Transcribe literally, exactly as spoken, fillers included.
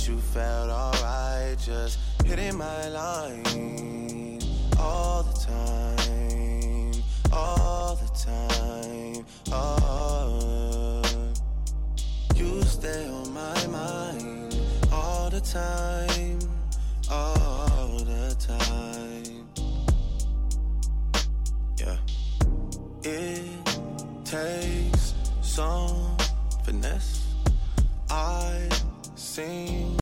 You felt alright just hitting my line all the time, all the time. Oh, you stay on my mind all the time, all the time. Yeah, it takes some finesse. I sing